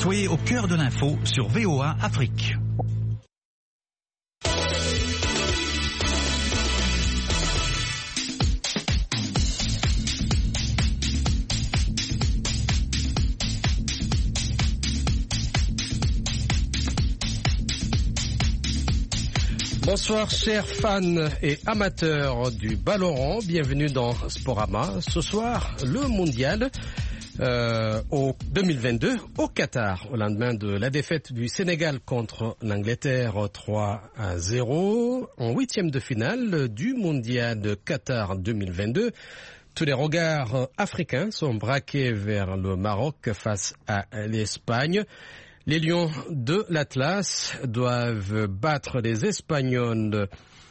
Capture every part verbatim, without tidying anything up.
Soyez au cœur de l'info sur V O A Afrique. Bonsoir chers fans et amateurs du ballon rond, bienvenue dans Sporama. Ce soir, le mondial euh, au deux mille vingt-deux au Qatar, au lendemain de la défaite du Sénégal contre l'Angleterre trois à zéro, en huitième de finale du mondial de Qatar deux mille vingt-deux. Tous les regards africains sont braqués vers le Maroc face à l'Espagne. Les Lions de l'Atlas doivent battre les Espagnols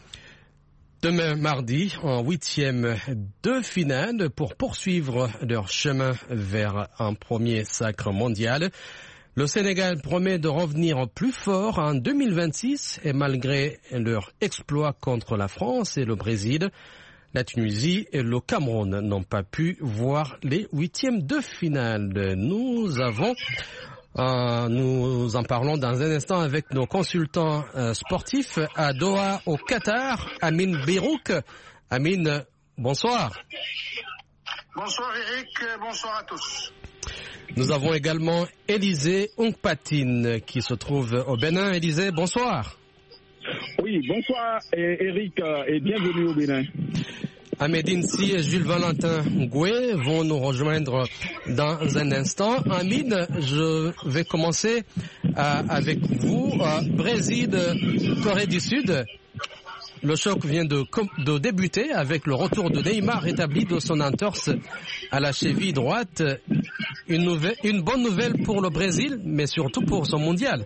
demain mardi en huitième de finale pour poursuivre leur chemin vers un premier sacre mondial. Le Sénégal promet de revenir plus fort en deux mille vingt-six et malgré leur exploit contre la France et le Brésil, la Tunisie et le Cameroun n'ont pas pu voir les huitièmes de finale. Nous avons Euh, nous en parlons dans un instant avec nos consultants euh, sportifs à Doha, au Qatar, Amine Beyrouk. Amine, bonsoir. Bonsoir Eric, bonsoir à tous. Nous avons également Élisée Onkpatine qui se trouve au Bénin. Élisée, bonsoir. Oui, bonsoir Eric et bienvenue au Bénin. Ahmedine Si et Jules Valentin Ngoué vont nous rejoindre dans un instant. Amine, je vais commencer euh, avec vous. Euh, Brésil, Corée du Sud. Le choc vient de, de débuter avec le retour de Neymar rétabli de son entorse à la cheville droite. Une, nouvelle, une bonne nouvelle pour le Brésil, mais surtout pour son mondial.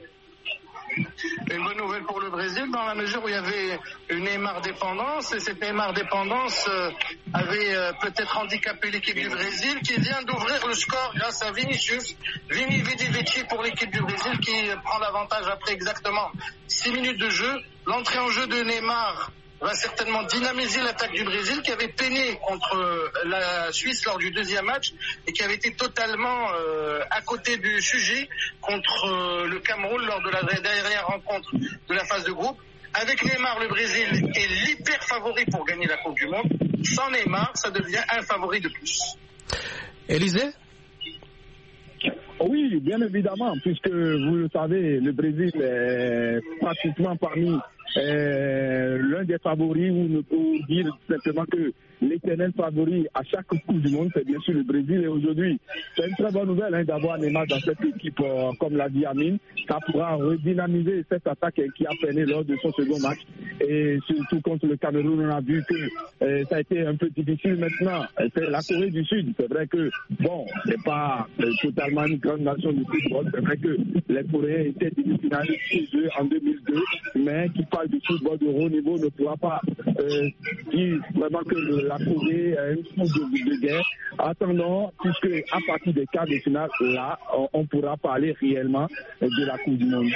Une bonne nouvelle pour le Brésil dans la mesure où il y avait une Neymar dépendance et cette Neymar dépendance euh, avait euh, peut-être handicapé l'équipe du Brésil qui vient d'ouvrir le score grâce à Vinicius, Vini Vidi Vici pour l'équipe du Brésil qui euh, prend l'avantage après exactement six minutes de jeu. L'entrée en jeu de Neymar va certainement dynamiser l'attaque du Brésil qui avait peiné contre la Suisse lors du deuxième match et qui avait été totalement euh, à côté du sujet contre euh, le Cameroun lors de la dernière rencontre de la phase de groupe. Avec Neymar, le Brésil est l'hyper favori pour gagner la Coupe du Monde. Sans Neymar, ça devient un favori de plus. Élisée ? Oui, bien évidemment, puisque vous le savez, le Brésil est pratiquement parmi euh, l'un des favoris, ou ne peut dire simplement que l'éternel favori à chaque Coupe du Monde, c'est bien sûr le Brésil. Et aujourd'hui, c'est une très bonne nouvelle hein, d'avoir Neymar dans cette équipe, euh, comme l'a dit Amine. Ça pourra redynamiser cette attaque qui a peiné lors de son second match. Et surtout contre le Cameroun, on a vu que euh, ça a été un peu difficile maintenant. C'est la Corée du Sud. C'est vrai que, bon, c'est pas euh, totalement une grande nation du football. C'est vrai que les Coréens étaient demi-finalistes chez eux en deux mille deux, mais qui parle du football de haut niveau ne pourra pas euh, dire vraiment que le, la Corée a une foule de, de guerre. Attendons, puisque à partir des quarts de finale, là, on, on pourra parler réellement de la Coupe du Monde.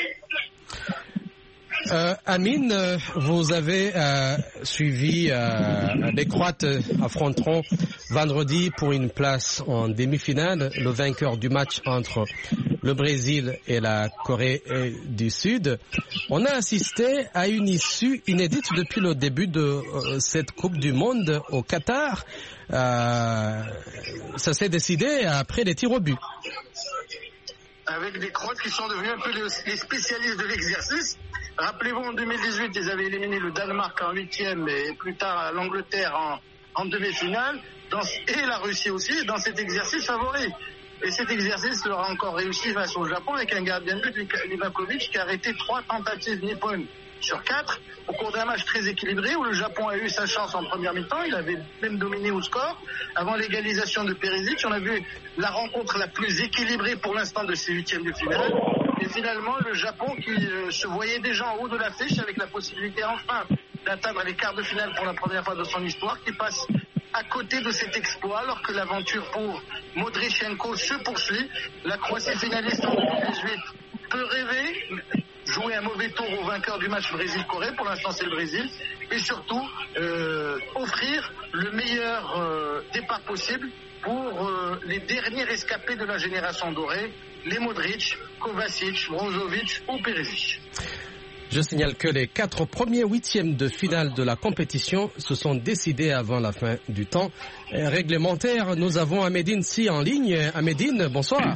Euh, Amine, vous avez euh, suivi euh, les Croates affronteront vendredi pour une place en demi-finale le vainqueur du match entre le Brésil et la Corée du Sud. On a assisté à une issue inédite depuis le début de euh, cette Coupe du Monde au Qatar. Euh, ça s'est décidé après les tirs au but. Avec des Croates qui sont devenus un peu les, les spécialistes de l'exercice. Rappelez-vous, en deux mille dix-huit, ils avaient éliminé le Danemark en huitième et plus tard l'Angleterre en, en demi-finale, dans, et la Russie aussi, dans cet exercice favori. Et cet exercice leur a encore réussi face au Japon avec un gardien de but, Livakovic, qui a arrêté trois tentatives nippones sur quatre au cours d'un match très équilibré où le Japon a eu sa chance en première mi-temps. Il avait même dominé au score avant l'égalisation de Perisic. On a vu la rencontre la plus équilibrée pour l'instant de ces huitièmes de finale. Et finalement, le Japon qui euh, se voyait déjà en haut de l'affiche avec la possibilité enfin d'atteindre les quarts de finale pour la première fois de son histoire, qui passe à côté de cet exploit alors que l'aventure pour Modrichenko se poursuit. La Croatie finaliste en deux mille dix-huit peut rêver, jouer un mauvais tour au vainqueur du match Brésil-Corée, pour l'instant c'est le Brésil, et surtout euh, offrir le meilleur euh, départ possible pour euh, les derniers rescapés de la génération dorée, les Modric, Kovacic, Brozovic ou Perisic. Je signale que les quatre premiers huitièmes de finale de la compétition se sont décidés avant la fin du temps réglementaire. Nous avons Ahmedine Si en ligne. Ahmedine, bonsoir.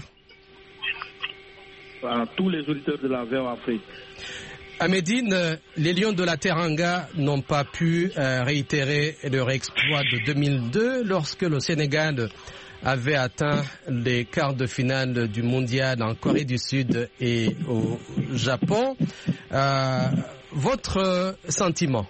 À tous les auditeurs de la V O A Afrique. Ahmedine, les Lions de la Teranga n'ont pas pu euh, réitérer leur exploit de deux mille deux lorsque le Sénégal avait atteint les quarts de finale du mondial en Corée du Sud et au Japon. Euh, votre sentiment?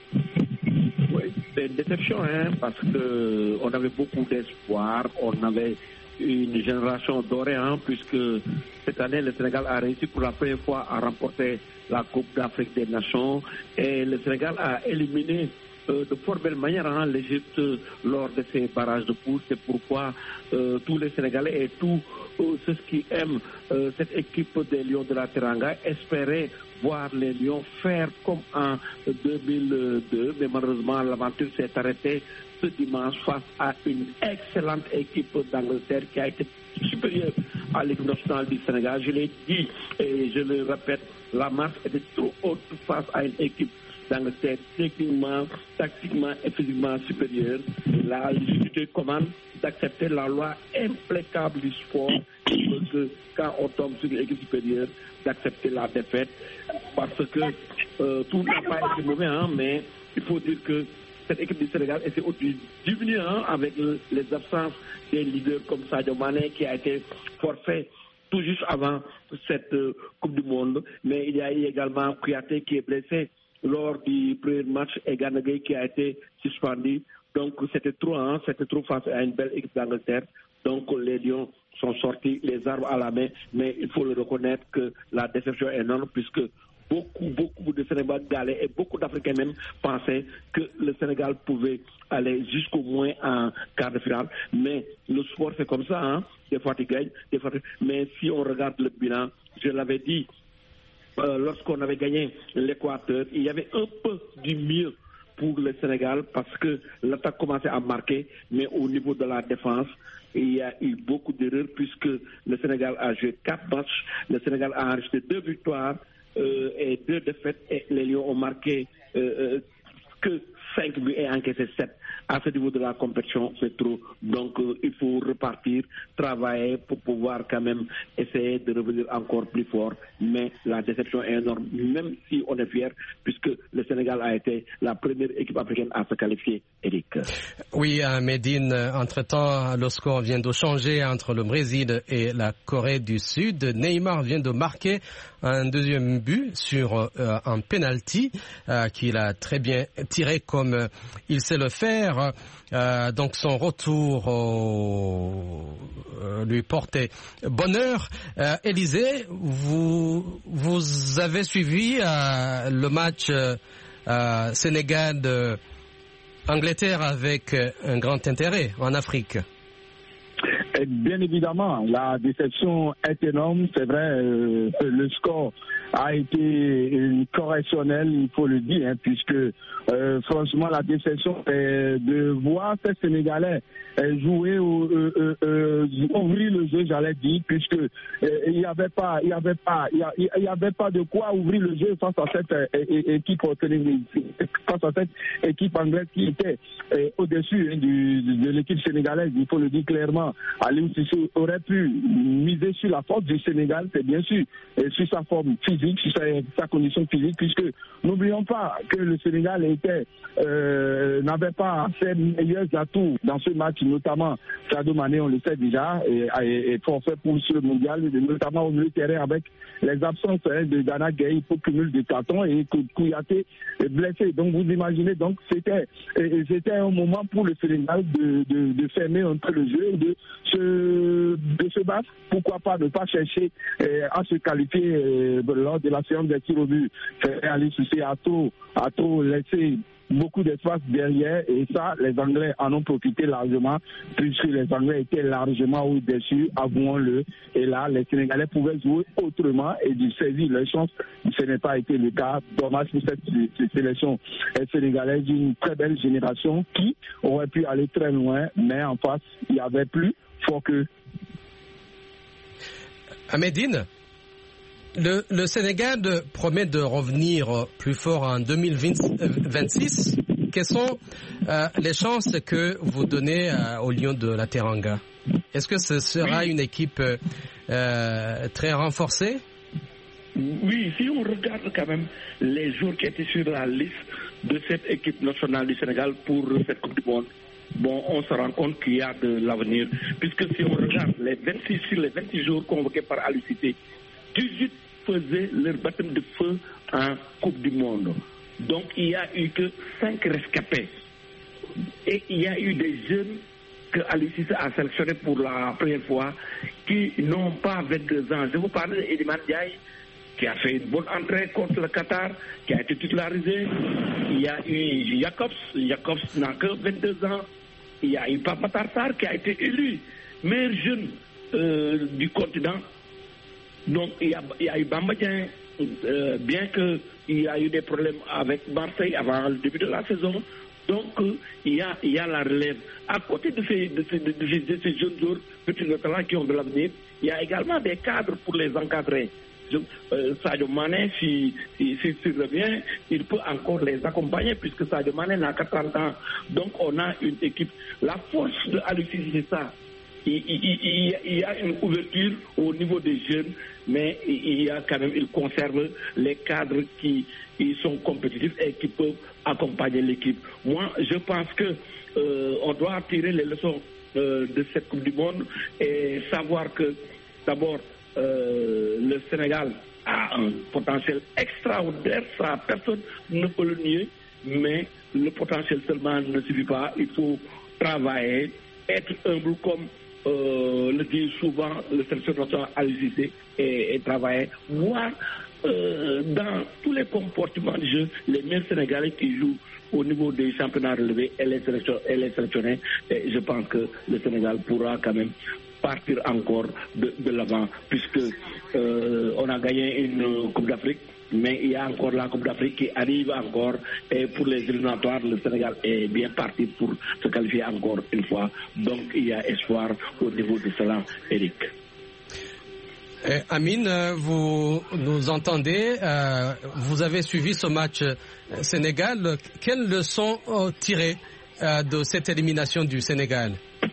Oui, c'est une déception, hein, parce qu'on avait beaucoup d'espoir, on avait une génération dorée, hein, puisque cette année, le Sénégal a réussi pour la première fois à remporter la Coupe d'Afrique des Nations et le Sénégal a éliminé euh, de fort belle manière hein, l'Égypte lors de ces barrages de poules. C'est pourquoi euh, tous les Sénégalais et tous euh, ceux qui aiment euh, cette équipe des Lions de la Teranga espéraient voir les Lions faire comme en deux mille deux, mais malheureusement l'aventure s'est arrêtée ce dimanche face à une excellente équipe d'Angleterre qui a été supérieure à l'équipe nationale du Sénégal. Je l'ai dit et je le répète, la marche était trop haute face à une équipe d'Angleterre techniquement, tactiquement et physiquement supérieure. La légitimité commande d'accepter la loi implacable du sport qui veut que quand on tombe sur une équipe supérieure, d'accepter la défaite parce que euh, tout n'a pas été mauvais, hein, mais il faut dire que cette équipe du Sénégal essaie aussi de diminuer hein, avec le, les absences des leaders comme Sadio Mané qui a été forfait tout juste avant cette euh, Coupe du Monde. Mais il y a eu également Kouyaté qui est blessé lors du premier match et Gana Gueye qui a été suspendu. Donc c'était trop, hein, c'était trop face à une belle équipe d'Angleterre. Donc les Lions sont sortis les armes à la main, mais il faut le reconnaître que la déception est énorme puisque beaucoup, beaucoup de Sénégalais et beaucoup d'Africains même pensaient que le Sénégal pouvait aller jusqu'au moins en quart de finale. Mais le sport c'est comme ça, hein. Des fois tu gagnes, des fois tu... Mais si on regarde le bilan, je l'avais dit, euh, lorsqu'on avait gagné l'Équateur, il y avait un peu du mieux pour le Sénégal parce que l'attaque commençait à marquer, mais au niveau de la défense, il y a eu beaucoup d'erreurs puisque le Sénégal a joué quatre matchs, le Sénégal a enregistré deux victoires euh, et deux défaites et les Lions ont marqué euh, euh, que cinq buts et encaissé sept. À ce niveau de la compétition, c'est trop. Donc, euh, il faut repartir, travailler pour pouvoir quand même essayer de revenir encore plus fort. Mais la déception est énorme, même si on est fier, puisque le Sénégal a été la première équipe africaine à se qualifier, Eric. Oui, Ahmedine, entre-temps, le score vient de changer entre le Brésil et la Corée du Sud. Neymar vient de marquer un deuxième but sur euh, un penalty euh, qu'il a très bien tiré comme euh, il sait le faire. Euh, donc son retour au, euh, lui portait bonheur. Euh, Élisée, vous, vous avez suivi euh, le match euh, euh, Sénégal-Angleterre avec euh, un grand intérêt en Afrique. Et bien évidemment, la déception est énorme. C'est vrai, euh, le score a été correctionnel, il faut le dire, hein, puisque euh, franchement, la déception est de voir ces Sénégalais euh, jouer, euh, euh, euh, ouvrir le jeu, j'allais dire, puisque euh, il n'y avait pas, il y avait pas, il y, il y avait pas de quoi ouvrir le jeu face à cette euh, équipe face à cette équipe anglaise qui était euh, au-dessus hein, du, de l'équipe sénégalaise. Il faut le dire clairement. Aliou Cissé aurait pu miser sur la force du Sénégal, c'est bien sûr, et sur sa forme physique, sur sa, sa condition physique, puisque n'oublions pas que le Sénégal était, euh, n'avait pas ses meilleurs atouts dans ce match, notamment Sadio Mané, on le sait déjà, et, et, et forfait pour ce mondial, notamment au milieu de terrain avec les absences hein, de Gana Gueye pour cumul de cartons et Kouyaté est blessé. Donc vous imaginez, donc c'était, c'était un moment pour le Sénégal de, de, de fermer un peu le jeu, de se, de se battre, pourquoi pas ne pas chercher euh, à se qualifier euh, lors de la séance des tirs au but. Aliou Cissé a trop, a trop laissé beaucoup d'espace derrière et ça, les Anglais en ont profité largement puisque les Anglais étaient largement au-dessus, avouons-le. Et là, les Sénégalais pouvaient jouer autrement et de saisir leur chance. Ce n'est pas été le cas. Dommage pour cette, cette sélection sénégalaise d'une très belle génération qui aurait pu aller très loin, mais en face, il y avait plus fort que. Ahmedine, le, le Sénégal promet de revenir plus fort en deux mille vingt-six. Quelles sont euh, les chances que vous donnez euh, aux Lions de la Teranga? Est-ce que ce sera oui. une équipe euh, très renforcée? Oui, si on regarde quand même les joueurs qui étaient sur la liste de cette équipe nationale du Sénégal pour cette Coupe du Monde, bon, on se rend compte qu'il y a de l'avenir. Puisque si on regarde les vingt-six sur les vingt-six jours convoqués par Aliou Cissé, dix-huit faisaient leur baptême de feu en Coupe du Monde. Donc il n'y a eu que cinq rescapés. Et il y a eu des jeunes que Aliou Cissé a sélectionnés pour la première fois qui n'ont pas vingt-deux ans. Je vous parle d'Iliman Ndiaye, qui a fait une bonne entrée contre le Qatar, qui a été titularisé. Il y a eu Jacobs, Jacobs n'a que vingt-deux ans. Il y a eu Pape Matar Sarr qui a été élu meilleur jeune euh, du continent. Donc il y a, il y a eu Bamba Dieng, euh, bien qu'il y a eu des problèmes avec Marseille avant le début de la saison. Donc euh, il, y a, il y a la relève. À côté de ces, de ces, de ces, de ces jeunes joueurs petits talents qui ont de l'avenir, il y a également des cadres pour les encadrer. Je, euh, Sadio Mané, si, si, si, si revient, il peut encore les accompagner puisque Sadio Mané n'a que trente ans. Donc on a une équipe. La force de Aliou Cissé, c'est ça. Il, il, il, il y a une ouverture au niveau des jeunes, mais il y a quand même, il conserve les cadres qui ils sont compétitifs et qui peuvent accompagner l'équipe. Moi, je pense que euh, on doit tirer les leçons euh, de cette Coupe du Monde et savoir que d'abord Euh, le Sénégal a un potentiel extraordinaire, ça personne ne peut le nier, mais le potentiel seulement ne suffit pas. Il faut travailler, être humble comme euh, le dit souvent le sélectionneur Aliou Cissé et, et travailler, voir euh, dans tous les comportements du jeu les meilleurs Sénégalais qui jouent au niveau des championnats relevés et les sélectionnés. Et je pense que le Sénégal pourra quand même partir encore de, de l'avant, puisque euh, on a gagné une Coupe d'Afrique, mais il y a encore la Coupe d'Afrique qui arrive encore, et pour les éliminatoires, le Sénégal est bien parti pour se qualifier encore une fois. Donc il y a espoir au niveau de cela, Eric. Euh, Amine, vous nous entendez, euh, vous avez suivi ce match Sénégal. Quelles leçons euh, tirées euh, de cette élimination du Sénégal?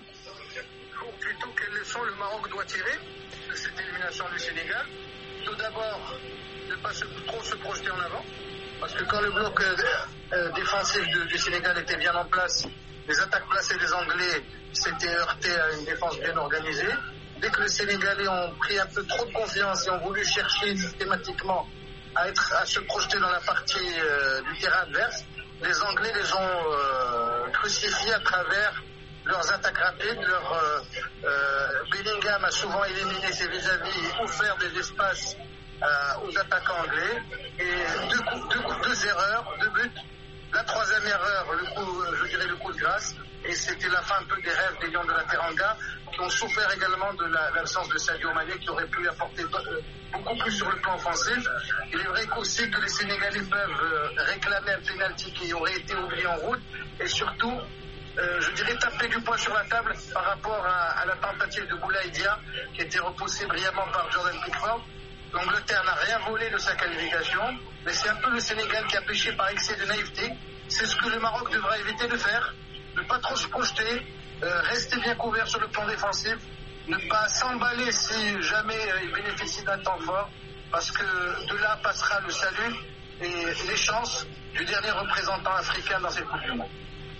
Le Maroc doit tirer de cette élimination du Sénégal. Tout d'abord, ne pas se, trop se projeter en avant, parce que quand le bloc euh, euh, défensif de, du Sénégal était bien en place, les attaques placées des Anglais s'étaient heurtées à une défense bien organisée. Dès que les Sénégalais ont pris un peu trop de confiance et ont voulu chercher systématiquement à, être, à se projeter dans la partie euh, du terrain adverse, les Anglais les ont euh, crucifiés à travers leurs attaques rapides. Leur, euh, euh, Bellingham a souvent éliminé ses vis-à-vis et offert des espaces euh, aux attaquants anglais. Et deux, coups, deux, coups, deux erreurs, deux buts. La troisième erreur, le coup, je dirais le coup de grâce. Et c'était la fin un peu des rêves des Lions de la Teranga, qui ont souffert également de la, l'absence de Sadio Mané, qui aurait pu apporter beaucoup plus sur le plan offensif. Il est vrai aussi que les Sénégalais peuvent réclamer un pénalty qui aurait été oublié en route. Et surtout, Euh, je dirais taper du poing sur la table par rapport à, à la tentative de Boulaye Dia qui a été repoussée brillamment par Jordan Pickford. L'Angleterre n'a rien volé de sa qualification, mais c'est un peu le Sénégal qui a péché par excès de naïveté. C'est ce que le Maroc devra éviter de faire, ne pas trop se projeter, euh, rester bien couvert sur le plan défensif, ne pas s'emballer si jamais euh, il bénéficie d'un temps fort, parce que de là passera le salut et les chances du dernier représentant africain dans cette Coupe du Monde.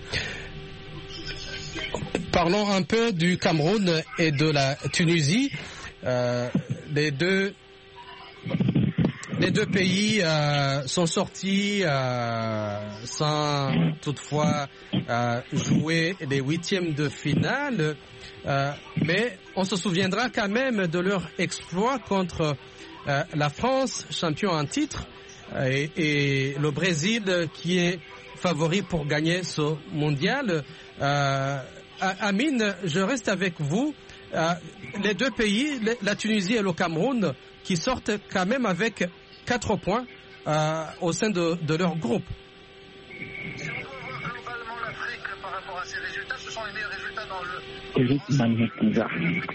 Parlons un peu du Cameroun et de la Tunisie. Euh, les deux, les deux pays euh, sont sortis euh, sans toutefois euh, jouer les huitièmes de finale. Euh, mais on se souviendra quand même de leur exploit contre euh, la France, champion en titre, et, et le Brésil qui est favoris pour gagner ce mondial. Euh, Amine, je reste avec vous. Euh, les deux pays, la Tunisie et le Cameroun, qui sortent quand même avec quatre points euh, au sein de, de leur groupe. Si on peut voir globalement l'Afrique par rapport à ces résultats, ce sont les meilleurs résultats dans le... Eric Magnétiza.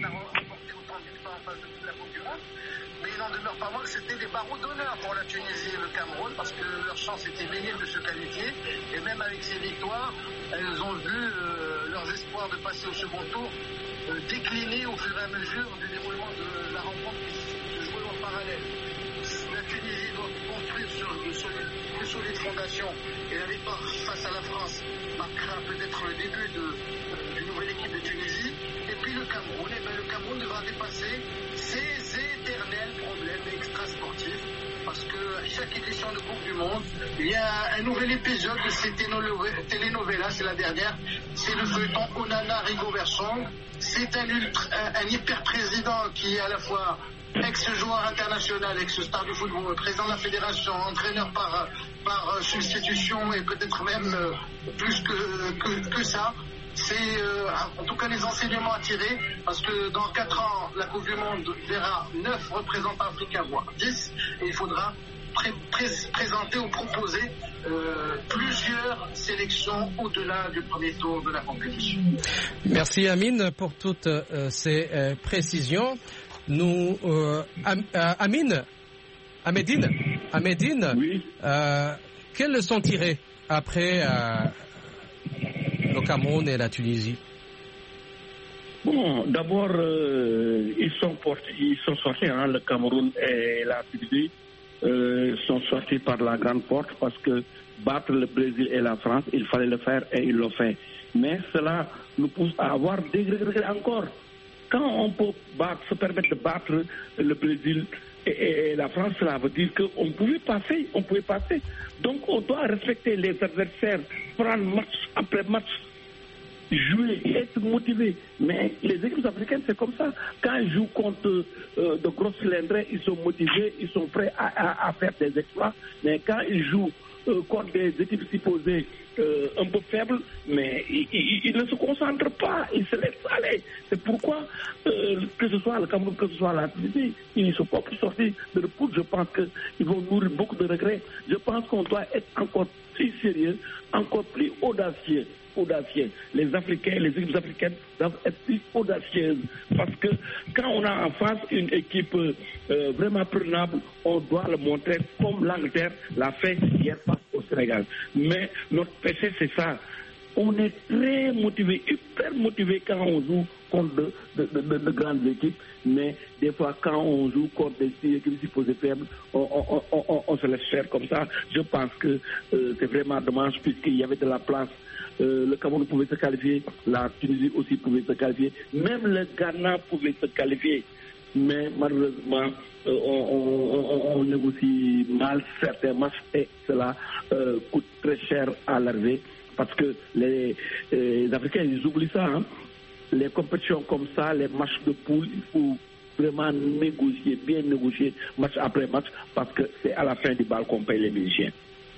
Mais il n'en demeure pas moins que c'était des barreaux d'honneur pour la Tunisie et le Cameroun parce que leur chance était bénie de se qualifier. Et même avec ces victoires, elles ont vu euh, leurs espoirs de passer au second tour euh, décliner au fur et à mesure du déroulement de la rencontre qui se jouait en parallèle. La Tunisie doit construire sur de solides, de solides fondations et la victoire face à la France marquera peut-être le début de, euh, d'une nouvelle équipe de Tunisie. Et puis le Cameroun, eh bien, le Cameroun devra dépasser ces éternels problèmes extrasportifs parce que à chaque édition de Coupe du Monde, il y a un nouvel épisode de ces telenovelas, c'est la dernière, c'est le feuilleton Onana Rigobertson. C'est un, ultra, un, un hyper-président qui est à la fois ex-joueur international, ex-star du football, président de la fédération, entraîneur par, par substitution et peut-être même euh, plus que, que, que ça. C'est euh, en tout cas les enseignements à tirer parce que dans quatre ans, la Coupe du Monde verra neuf représentants africains, voire dix, et il faudra pré pré présenter ou proposer euh, plusieurs sélections au-delà du premier tour de la compétition. Merci Amine pour toutes euh, ces euh, précisions. Nous, euh, Am Amine, Amédine, Amédine, oui. euh, quelles leçons tirer après euh, le Cameroun et la Tunisie? Bon, d'abord, euh, ils sont portés, ils sont sortis, hein, le Cameroun et la Tunisie euh, sont sortis par la grande porte parce que battre le Brésil et la France, il fallait le faire et ils l'ont fait. Mais cela nous pousse à avoir des regrets encore. Quand on peut battre, se permettre de battre le Brésil et, et, et la France, cela veut dire qu'on pouvait passer, on pouvait passer. Donc on doit respecter les adversaires, prendre match après match, jouer, être motivé. Mais les équipes africaines, c'est comme ça. Quand ils jouent contre euh, de gros cylindres, ils sont motivés, ils sont prêts à, à, à faire des exploits. Mais quand ils jouent euh, contre des équipes supposées euh, un peu faibles, mais ils, ils, ils ne se concentrent pas, ils se laissent aller. C'est pourquoi, euh, que ce soit le Cameroun, que ce soit la Tunisie, ils ne sont pas plus sortis de repos. Je pense qu'ils vont nourrir beaucoup de regrets. Je pense qu'on doit être encore plus sérieux, encore plus audacieux. audacieux. Les Africains, les équipes africaines doivent être plus audacieuses parce que quand on a en face une équipe euh, vraiment prenable, on doit le montrer comme l'Angleterre l'a fait hier face au Sénégal. Mais notre péché, c'est ça. On est très motivé, hyper motivé quand on joue contre de, de, de, de, de grandes équipes, mais des fois quand on joue contre des équipes supposées faibles, on, on, on, on, on se laisse faire comme ça. Je pense que euh, c'est vraiment dommage puisqu'il y avait de la place. Euh, le Cameroun pouvait se qualifier, la Tunisie aussi pouvait se qualifier, même le Ghana pouvait se qualifier. Mais malheureusement, euh, on, on, on, on négocie mal certains matchs et cela euh, coûte très cher à l'arrivée. Parce que les, les Africains, ils oublient ça. Hein. Les compétitions comme ça, les matchs de poule, il faut vraiment négocier, bien négocier, match après match, parce que c'est à la fin du bal qu'on paye les musiciens.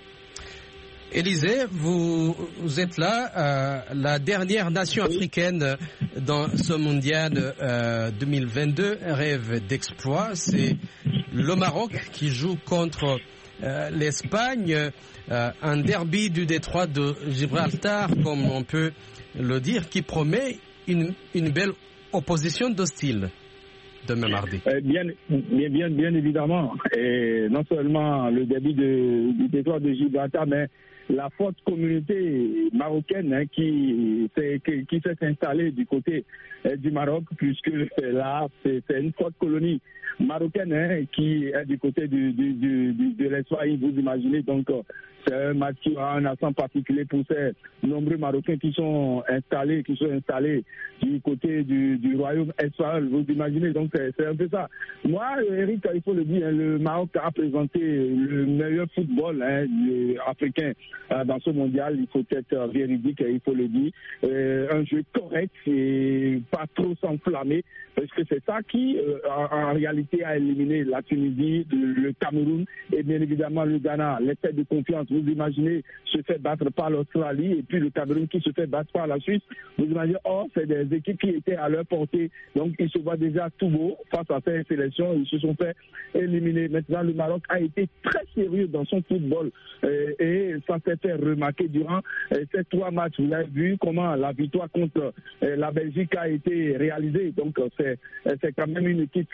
Élisée, vous, vous êtes là, euh, la dernière nation africaine dans ce mondial euh, deux mille vingt-deux, rêve d'exploit, c'est le Maroc qui joue contre euh, l'Espagne, euh, un derby du détroit de Gibraltar, comme on peut le dire, qui promet une, une belle opposition d'hostile demain mardi. Euh, bien, bien, bien, bien évidemment, et non seulement le derby de, du détroit de Gibraltar, mais la forte communauté marocaine hein, qui s'est qui s'est installée du côté euh, du Maroc, puisque là, c'est une forte colonie marocaine hein, qui est du côté du, du, du, du, de l'Espagne, vous imaginez. Donc, c'est un match qui a un accent particulier pour ces nombreux Marocains qui sont installés, qui sont installés du côté du, du royaume espagnol, vous imaginez. Donc, c'est un peu ça. Moi, Eric, il faut le dire, hein, le Maroc a présenté le meilleur football hein, africain euh, dans ce mondial. Il faut être véridique et il faut le dire. Euh, un jeu correct et pas trop s'enflammer, parce que c'est ça qui, euh, en, en réalité, a éliminé la Tunisie, le, le Cameroun et bien évidemment le Ghana. L'effet de confiance, vous imaginez, se fait battre par l'Australie et puis le Cameroun qui se fait battre par la Suisse. Vous imaginez, oh, c'est des équipes qui étaient à leur portée. Donc, ils se voient déjà tout beau face à ces sélections. Ils se sont fait éliminer. Maintenant, le Maroc a été très sérieux dans son football euh, et ça s'est fait remarquer durant euh, ces trois matchs. Vous avez vu comment la victoire contre euh, la Belgique a été réalisée. Donc, c'est, c'est quand même une équipe